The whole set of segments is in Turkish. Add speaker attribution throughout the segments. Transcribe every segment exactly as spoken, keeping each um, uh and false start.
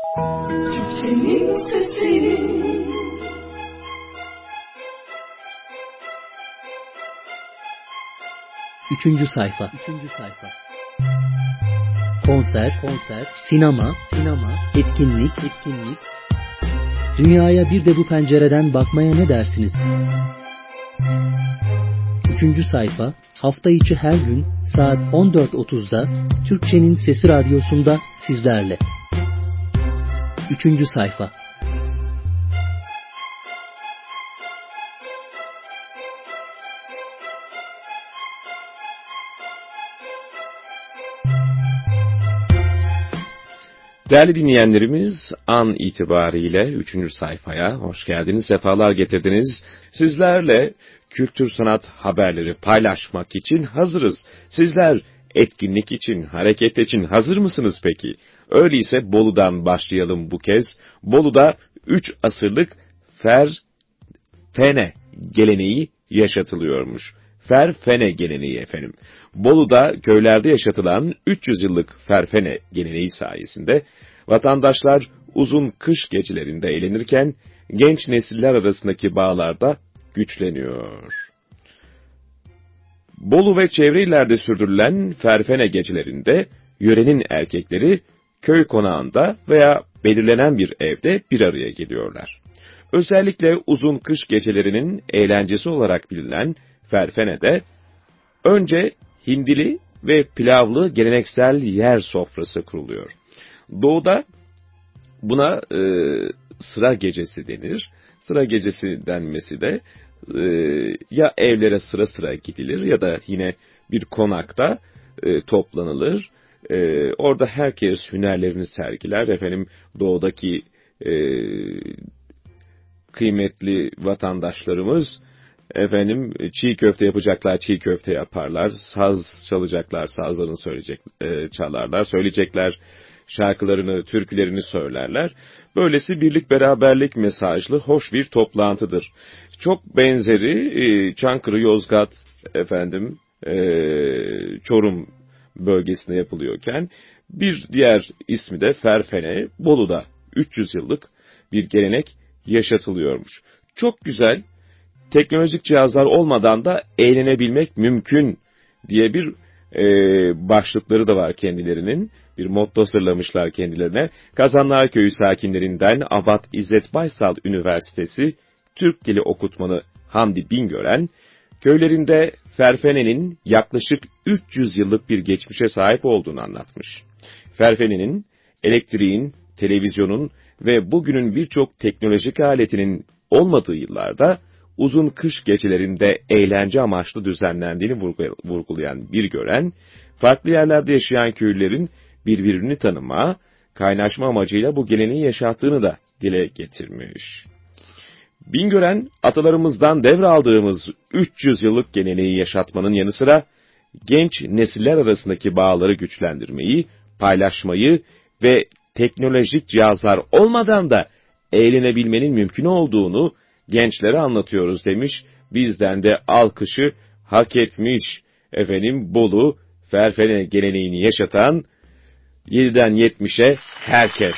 Speaker 1: Türkçenin sesi.
Speaker 2: Üçüncü sayfa. Üçüncü sayfa. Konser, konser, sinema, sinema, etkinlik, etkinlik. Dünyaya bir de bu pencereden bakmaya ne dersiniz? Üçüncü sayfa, hafta içi her gün saat on dört otuzda Türkçenin Sesi Radyosu'nda sizlerle. Üçüncü sayfa.
Speaker 3: Değerli dinleyenlerimiz, an itibariyle üçüncü sayfaya hoş geldiniz, sefalar getirdiniz. Sizlerle kültür sanat haberleri paylaşmak için hazırız. Sizler etkinlik için, hareket için hazır mısınız peki? Öyleyse Bolu'dan başlayalım bu kez. Bolu'da üç asırlık ferfene geleneği yaşatılıyormuş. Ferfene geleneği efendim. Bolu'da köylerde yaşatılan üç yüz yıllık ferfene geleneği sayesinde vatandaşlar uzun kış gecelerinde eğlenirken genç nesiller arasındaki bağlarda güçleniyor. Bolu ve çevre illerde sürdürülen ferfene gecelerinde yörenin erkekleri köy konağında veya belirlenen bir evde bir araya geliyorlar. Özellikle uzun kış gecelerinin eğlencesi olarak bilinen ferfenede önce hindili ve pilavlı geleneksel yer sofrası kuruluyor. Doğuda buna e, sıra gecesi denir. Sıra gecesi denmesi de e, ya evlere sıra sıra gidilir ya da yine bir konakta e, toplanılır. E, orada herkes hünerlerini sergiler. Efendim doğudaki e, kıymetli vatandaşlarımız efendim çiğ köfte yapacaklar, çiğ köfte yaparlar. Saz çalacaklar, sazlarını söyleyecek, e, çalarlar, söyleyecekler. Şarkılarını, türkülerini söylerler. Böylesi birlik beraberlik mesajlı hoş bir toplantıdır. Çok benzeri e, Çankırı, Yozgat, efendim e, Çorum bölgesinde yapılıyorken bir diğer ismi de ferfene, Bolu'da üç yüz yıllık bir gelenek yaşatılıyormuş. Çok güzel, teknolojik cihazlar olmadan da eğlenebilmek mümkün diye bir e, başlıkları da var kendilerinin. Bir motto sırlamışlar kendilerine. Kazanlar Köyü sakinlerinden Abad İzzet Baysal Üniversitesi Türk Dili Okutmanı Hamdi Bingören, köylerinde ferfenenin yaklaşık üç yüz yıllık bir geçmişe sahip olduğunu anlatmış. Ferfenenin, elektriğin, televizyonun ve bugünün birçok teknolojik aletinin olmadığı yıllarda uzun kış gecelerinde eğlence amaçlı düzenlendiğini vurgulayan Bingören, farklı yerlerde yaşayan köylülerin birbirini tanıma, kaynaşma amacıyla bu geleneği yaşattığını da dile getirmiş. Bingören, atalarımızdan devraldığımız üç yüz yıllık geleneği yaşatmanın yanı sıra, genç nesiller arasındaki bağları güçlendirmeyi, paylaşmayı ve teknolojik cihazlar olmadan da eğlenebilmenin mümkün olduğunu gençlere anlatıyoruz demiş. Bizden de alkışı hak etmiş. Efendim Bolu, ferfene geleneğini yaşatan yediden yetmişe herkes.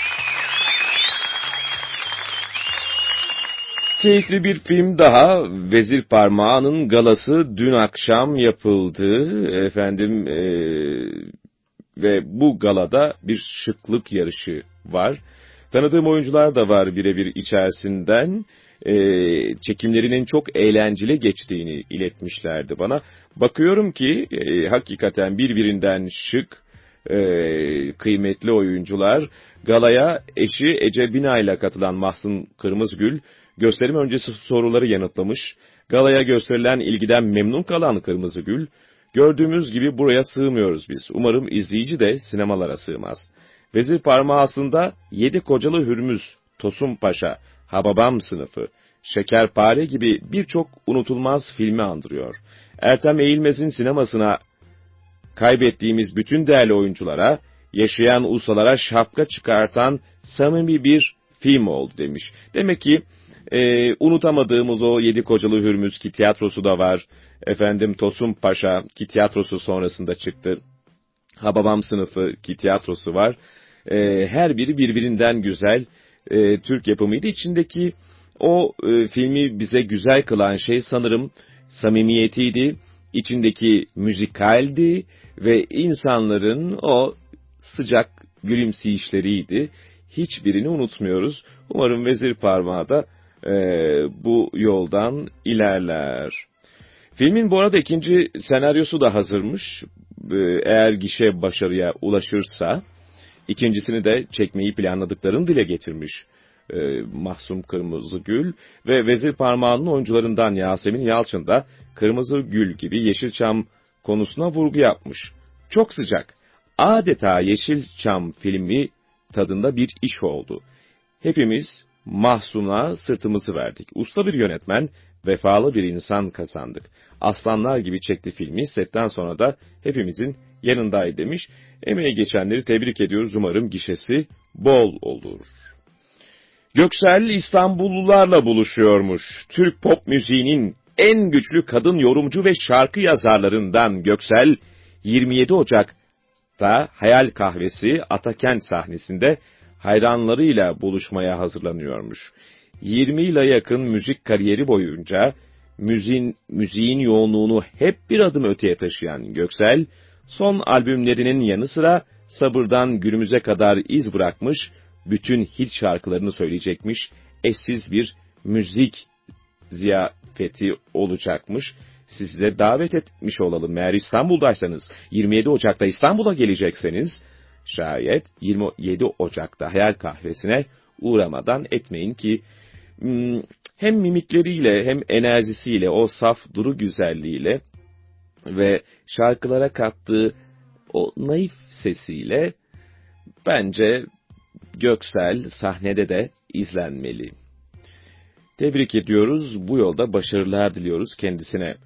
Speaker 3: Keyifli bir film daha. Vezir Parmağı'nın galası dün akşam yapıldı. Efendim e, ve bu galada bir şıklık yarışı var. Tanıdığım oyuncular da var birebir içerisinden. E, çekimlerinin çok eğlenceli geçtiğini iletmişlerdi bana. Bakıyorum ki e, hakikaten birbirinden şık, e, kıymetli oyuncular. Galaya eşi Ece Bina ile katılan Mahsun Kırmızıgül, gösterim öncesi soruları yanıtlamış. Galaya gösterilen ilgiden memnun kalan Kırmızıgül, gördüğümüz gibi buraya sığmıyoruz biz. Umarım izleyici de sinemalara sığmaz. Vezir Parmağı'sında Yedi Kocalı Hürmüz, Tosun Paşa, Hababam Sınıfı, Şekerpare gibi birçok unutulmaz filmi andırıyor. Ertem Eğilmez'in sinemasına kaybettiğimiz bütün değerli oyunculara, yaşayan ustalara şapka çıkartan samimi bir film oldu demiş. Demek ki e, unutamadığımız o Yedi Kocalı Hürmüz ki tiyatrosu da var. Efendim Tosun Paşa ki tiyatrosu sonrasında çıktı. Hababam Sınıfı ki tiyatrosu var. E, her biri birbirinden güzel e, Türk yapımıydı. İçindeki o e, filmi bize güzel kılan şey sanırım samimiyetiydi. İçindeki müzikaldi ve insanların o sıcak gülümseyişleriydi. Hiçbirini unutmuyoruz. Umarım Vezir Parmağı da e, bu yoldan ilerler. Filmin bu arada ikinci senaryosu da hazırmış. E, eğer gişe başarıya ulaşırsa ikincisini de çekmeyi planladıklarını dile getirmiş e, Mahsun Kırmızıgül ve Vezir Parmağı'nın oyuncularından Yasemin Yalçın da Kırmızıgül gibi Yeşilçam konusuna vurgu yapmış. Çok sıcak, adeta Yeşilçam filmi tadında bir iş oldu. Hepimiz Mahsun'a sırtımızı verdik. Usta bir yönetmen, vefalı bir insan kazandık. Aslanlar gibi çekti filmi, setten sonra da hepimizin yanındaydı demiş. Emeği geçenleri tebrik ediyoruz. Umarım gişesi bol olur. Göksel İstanbullularla buluşuyormuş. Türk pop müziğinin en güçlü kadın yorumcu ve şarkı yazarlarından Göksel, yirmi yedi Ocak'ta Hayal Kahvesi Atakent sahnesinde hayranlarıyla buluşmaya hazırlanıyormuş. yirmi yıla yakın müzik kariyeri boyunca müziğin, müziğin yoğunluğunu hep bir adım öteye taşıyan Göksel, son albümlerinin yanı sıra Sabır'dan Günümüze kadar iz bırakmış, bütün hit şarkılarını söyleyecekmiş, eşsiz bir müzik ziyafeti olacakmış. Sizi de davet etmiş olalım. Eğer İstanbul'daysanız, yirmi yedi Ocak'ta İstanbul'a gelecekseniz, şayet yirmi yedi Ocak'ta Hayal Kahvesi'ne uğramadan etmeyin ki, hem mimikleriyle hem enerjisiyle, o saf duru güzelliğiyle ve şarkılara kattığı o naif sesiyle bence Göksel sahnede de izlenmeli. Tebrik ediyoruz, bu yolda başarılar diliyoruz kendisine.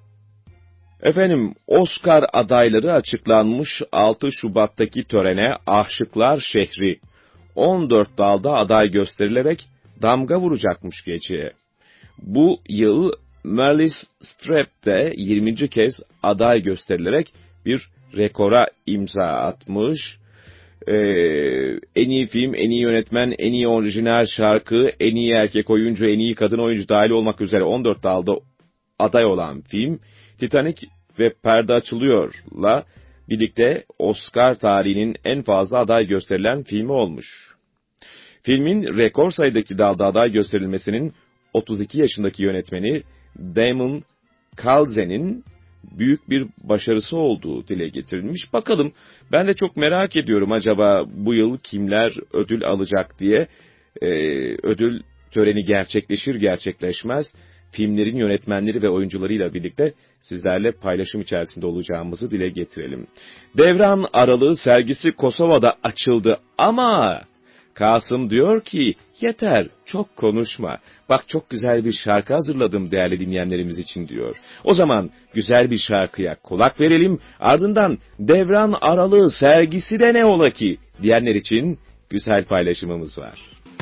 Speaker 3: Efendim, Oscar adayları açıklanmış. altı Şubat'taki törene Aşıklar Şehri on dört dalda aday gösterilerek damga vuracakmış geceye. Bu yıl Meryl Streep de yirminci kez aday gösterilerek bir rekora imza atmış. Ee, en iyi film, en iyi yönetmen, en iyi orijinal şarkı, en iyi erkek oyuncu, en iyi kadın oyuncu dahil olmak üzere on dört dalda aday olan film, Titanic ve Perde Açılıyor'la birlikte Oscar tarihinin en fazla aday gösterilen filmi olmuş. Filmin rekor sayıdaki dalda aday gösterilmesinin otuz iki yaşındaki yönetmeni Damon Chazelle'nin büyük bir başarısı olduğu dile getirilmiş. Bakalım, ben de çok merak ediyorum acaba bu yıl kimler ödül alacak diye. Ee, ödül töreni gerçekleşir gerçekleşmez filmlerin yönetmenleri ve oyuncularıyla birlikte sizlerle paylaşım içerisinde olacağımızı dile getirelim. Devran Aralığı sergisi Kosova'da açıldı ama Kasım diyor ki yeter, çok konuşma. Bak, çok güzel bir şarkı hazırladım değerli dinleyenlerimiz için diyor. O zaman güzel bir şarkıya kulak verelim, ardından Devran Aralığı sergisi de ne ola ki diyenler için güzel paylaşımımız var.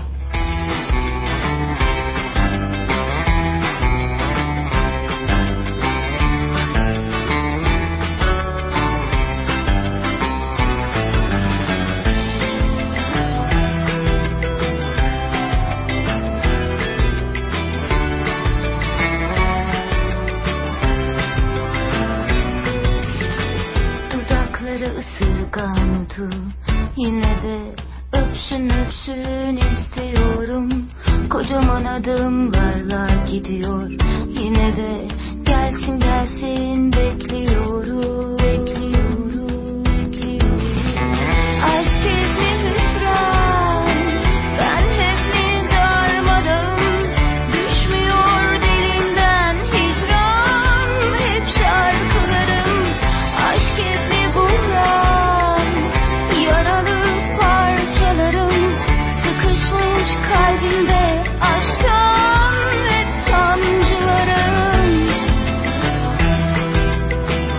Speaker 4: Yine de öpsün öpsün istiyorum. Kocaman adımlarla gidiyor. Yine de gelsin gelsin bekliyorum. Bekliyorum, bekliyorum. Aşk hep mi hüsran? Ben hep mi darmadağın? Düşmüyor dilimden hicran. Hep şarkılarım. Aşk hep mi buhran? Yaralı parçalarım sıkışmış kalbimde, aşktan hep sancılarım.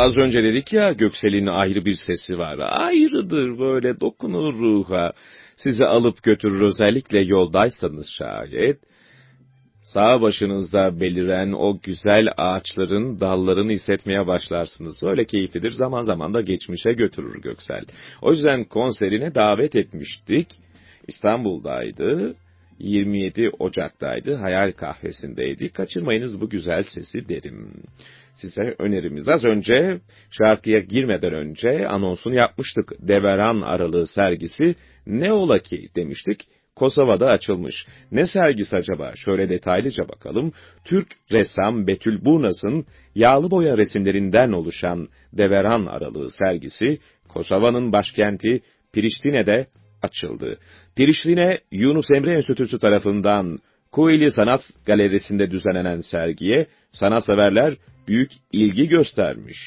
Speaker 3: Az önce dedik ya, Göksel'in ayrı bir sesi var. Ayrıdır, böyle dokunur ruha. Sizi alıp götürür, özellikle yoldaysanız şayet. Sağ başınızda beliren o güzel ağaçların dallarını hissetmeye başlarsınız. Öyle keyiflidir, zaman zaman da geçmişe götürür Göksel. O yüzden konserine davet etmiştik. İstanbul'daydı. yirmi yedi Ocak'taydı. Hayal Kahvesi'ndeydi. Kaçırmayınız bu güzel sesi derim. Size önerimiz. Az önce, şarkıya girmeden önce anonsunu yapmıştık. Deveran Aralığı sergisi ne ola ki demiştik. Kosova'da açılmış. Ne sergisi acaba? Şöyle detaylıca bakalım. Türk ressam Betül Burnaz'ın yağlı boya resimlerinden oluşan Deveran Aralığı sergisi, Kosova'nın başkenti Priştine'de açıldı. Priştine, Yunus Emre Enstitüsü tarafından Koili Sanat Galerisi'nde düzenlenen sergiye sanatseverler büyük ilgi göstermiş.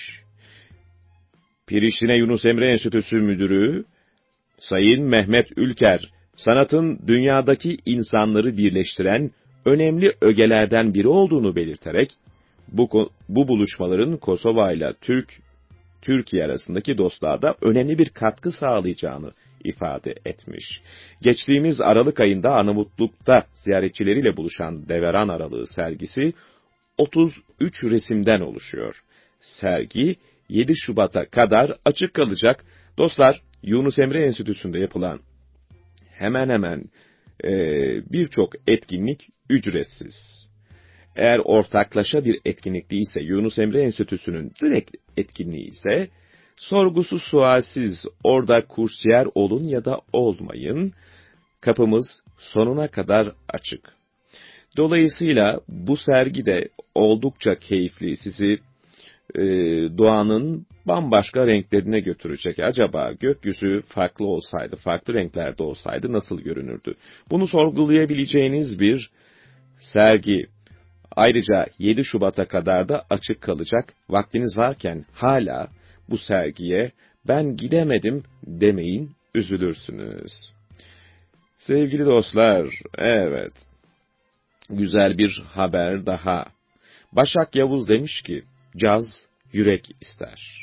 Speaker 3: Priştine Yunus Emre Enstitüsü Müdürü Sayın Mehmet Ülker, sanatın dünyadaki insanları birleştiren önemli ögelerden biri olduğunu belirterek, bu, bu buluşmaların Kosova ile Türk, Türkiye arasındaki dostluğa önemli bir katkı sağlayacağını ifade etmiş. Geçtiğimiz Aralık ayında Arnavutluk'ta ziyaretçileriyle buluşan Deveran Aralığı sergisi otuz üç resimden oluşuyor. Sergi yedi Şubat'a kadar açık kalacak. Dostlar, Yunus Emre Enstitüsü'nde yapılan hemen hemen e, birçok etkinlik ücretsiz. Eğer ortaklaşa bir etkinlik değilse, Yunus Emre Enstitüsü'nün direkt etkinliği ise, sorgusuz sualsiz orada kursiyer olun ya da olmayın, kapımız sonuna kadar açık. Dolayısıyla bu sergi de oldukça keyifli, sizi e, doğanın bambaşka renklerine götürecek. Acaba gökyüzü farklı olsaydı, farklı renklerde olsaydı nasıl görünürdü? Bunu sorgulayabileceğiniz bir sergi. Ayrıca yedi Şubat'a kadar da açık kalacak. Vaktiniz varken hala bu sergiye ben gidemedim demeyin, üzülürsünüz. Sevgili dostlar, evet, güzel bir haber daha. Başak Yavuz demiş ki, caz yürek ister.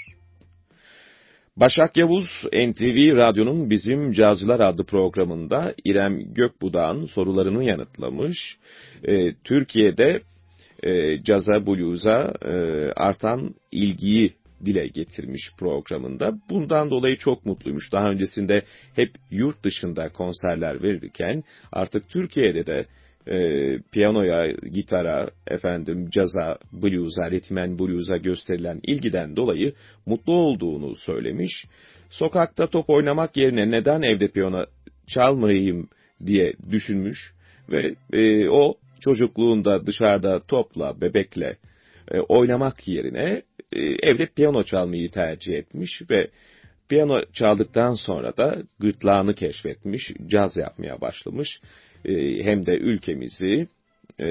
Speaker 3: Başak Yavuz, N T V Radyo'nun Bizim Cazcılar adlı programında İrem Gökbuğ'dan sorularını yanıtlamış. E, Türkiye'de e, caza, blues'a e, artan ilgiyi dile getirmiş programında. Bundan dolayı çok mutluymuş. Daha öncesinde hep yurt dışında konserler verirken artık Türkiye'de de e, piyanoya, gitara, efendim caza, blues'a, ritmen blues'a gösterilen ilgiden dolayı mutlu olduğunu söylemiş. Sokakta top oynamak yerine neden evde piyano çalmayayım diye düşünmüş ve e, o çocukluğunda dışarıda topla, bebekle e, oynamak yerine e, evde piyano çalmayı tercih etmiş ve piyano çaldıktan sonra da gırtlağını keşfetmiş, caz yapmaya başlamış. E, hem de ülkemizi e,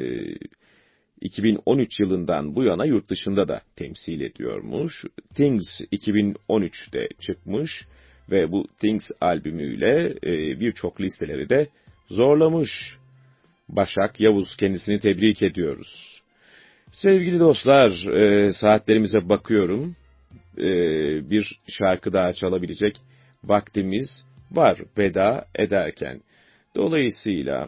Speaker 3: iki bin on üç yılından bu yana yurt dışında da temsil ediyormuş. Things iki bin on üçte çıkmış ve bu Things albümüyle e, birçok listeleri de zorlamış. Başak Yavuz, kendisini tebrik ediyoruz. Sevgili dostlar, e, saatlerimize bakıyorum. E, bir şarkı daha çalabilecek vaktimiz var veda ederken. Dolayısıyla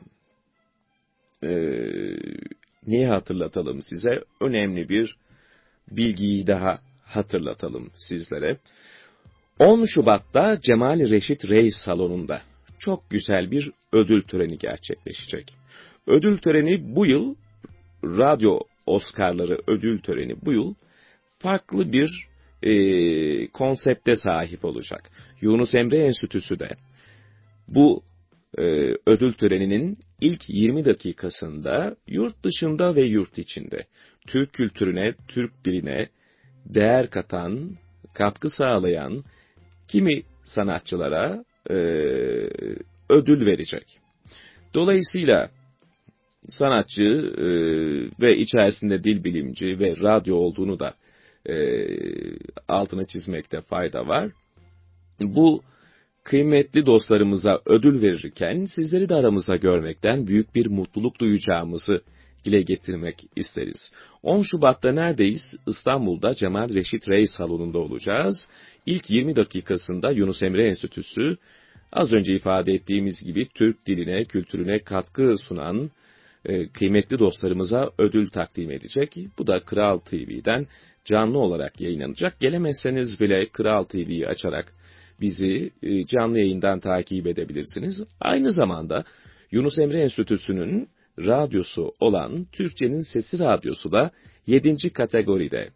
Speaker 3: e, neyi hatırlatalım size? Önemli bir bilgiyi daha hatırlatalım sizlere. on Şubat'ta Cemal Reşit Reis Salonu'nda çok güzel bir ödül töreni gerçekleşecek. Ödül töreni bu yıl, Radyo Oscar'ları ödül töreni bu yıl farklı bir e, konsepte sahip olacak. Yunus Emre Enstitüsü de bu e, ödül töreninin ilk yirmi dakikasında yurt dışında ve yurt içinde Türk kültürüne, Türk diline değer katan, katkı sağlayan kimi sanatçılara e, ödül verecek. Dolayısıyla sanatçı e, ve içerisinde dil bilimci ve radyo olduğunu da e, altını çizmekte fayda var. Bu kıymetli dostlarımıza ödül verirken sizleri de aramızda görmekten büyük bir mutluluk duyacağımızı dile getirmek isteriz. on Şubat'ta neredeyiz? İstanbul'da Cemal Reşit Rey salonunda olacağız. İlk yirmi dakikasında Yunus Emre Enstitüsü, az önce ifade ettiğimiz gibi Türk diline, kültürüne katkı sunan e, kıymetli dostlarımıza ödül takdim edecek. Bu da Kral T V'den canlı olarak yayınlanacak. Gelemezseniz bile Kral T V'yi açarak bizi e, canlı yayından takip edebilirsiniz. Aynı zamanda Yunus Emre Enstitüsü'nün radyosu olan Türkçenin Sesi Radyosu da yedinci kategoride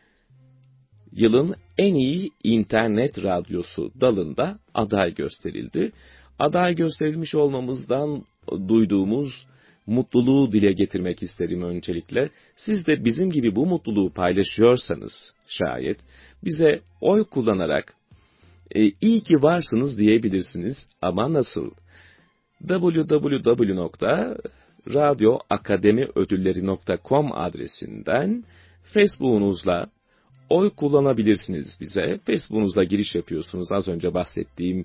Speaker 3: yılın en iyi internet radyosu dalında aday gösterildi. Aday gösterilmiş olmamızdan duyduğumuz mutluluğu dile getirmek isterim öncelikle. Siz de bizim gibi bu mutluluğu paylaşıyorsanız şayet bize oy kullanarak e, iyi ki varsınız diyebilirsiniz. Ama nasıl? double-u double-u double-u nokta radyo akademi ödülleri nokta com adresinden Facebook'unuzla oy kullanabilirsiniz bize. Facebook'unuzla giriş yapıyorsunuz az önce bahsettiğim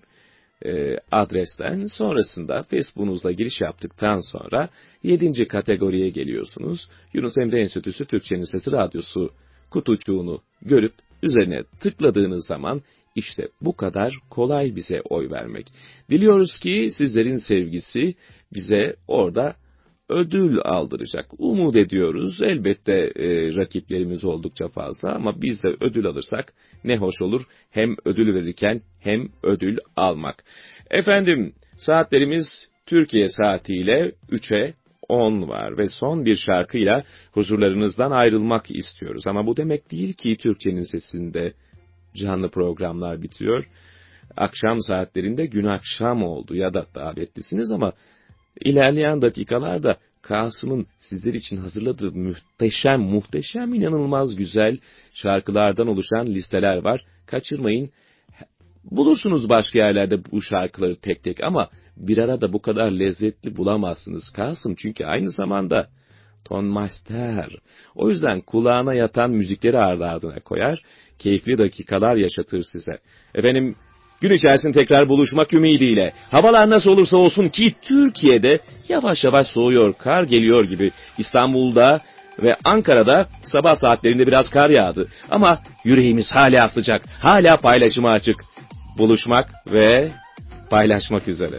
Speaker 3: e, adresten. Sonrasında Facebook'unuzla giriş yaptıktan sonra yedinci kategoriye geliyorsunuz. Yunus Emre Enstitüsü Türkçenin Sesi Radyosu kutucuğunu görüp üzerine tıkladığınız zaman işte bu kadar kolay bize oy vermek. Diliyoruz ki sizlerin sevgisi bize orada ödül aldıracak. Umut ediyoruz. Elbette e, rakiplerimiz oldukça fazla ama biz de ödül alırsak ne hoş olur. Hem ödül verirken hem ödül almak. Efendim, saatlerimiz Türkiye saatiyle üçe on var ve son bir şarkıyla huzurlarınızdan ayrılmak istiyoruz. Ama bu demek değil ki Türkçenin Sesi'nde canlı programlar bitiyor. Akşam saatlerinde gün akşam oldu ya da davetlisiniz ama İlerleyen dakikalarda Kasım'ın sizler için hazırladığı muhteşem, muhteşem, inanılmaz güzel şarkılardan oluşan listeler var. Kaçırmayın. Bulursunuz başka yerlerde bu şarkıları tek tek ama bir arada bu kadar lezzetli bulamazsınız Kasım. Çünkü aynı zamanda tonmaster. O yüzden kulağına yatan müzikleri ardı ardına koyar, keyifli dakikalar yaşatır size. Efendim, gün içerisinde tekrar buluşmak ümidiyle. Havalar nasıl olursa olsun ki Türkiye'de yavaş yavaş soğuyor, kar geliyor gibi. İstanbul'da ve Ankara'da sabah saatlerinde biraz kar yağdı. Ama yüreğimiz hala sıcak, hala paylaşıma açık. Buluşmak ve paylaşmak üzere.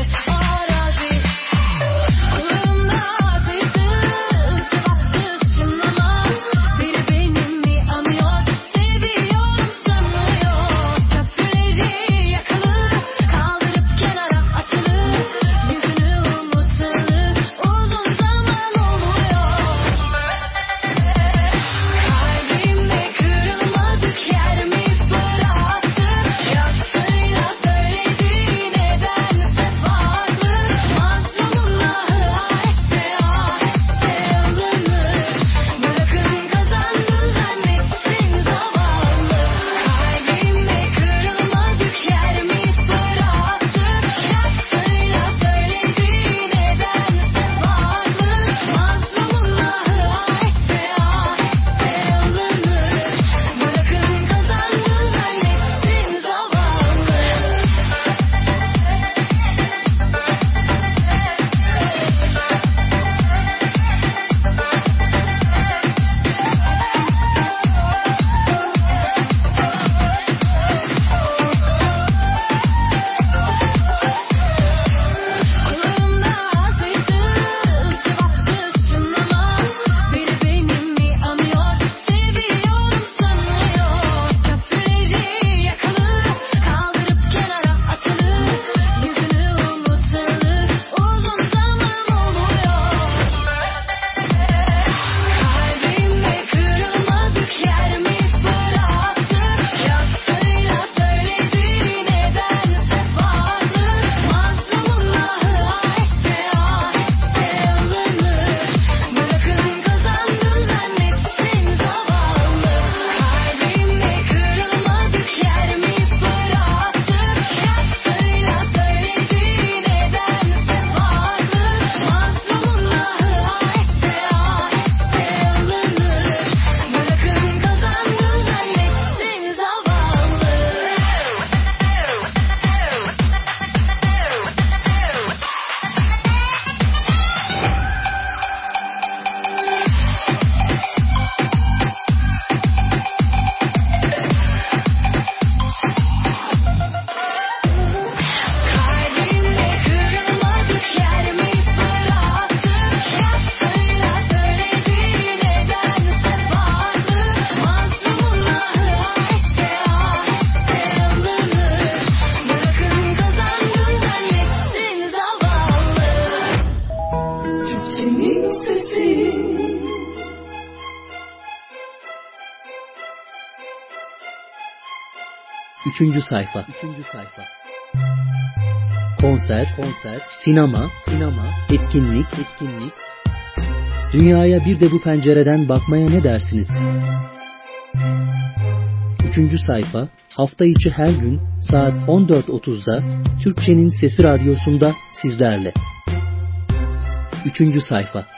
Speaker 4: Tüm
Speaker 1: içimin sesi.
Speaker 2: Üçüncü sayfa. Üçüncü sayfa. Konser, konser, sinema, sinema, etkinlik, etkinlik. Dünyaya bir de bu pencereden bakmaya ne dersiniz? Üçüncü sayfa, hafta içi her gün saat on dört otuzda Türkçenin Sesi Radyosu'nda sizlerle. Üçüncü sayfa.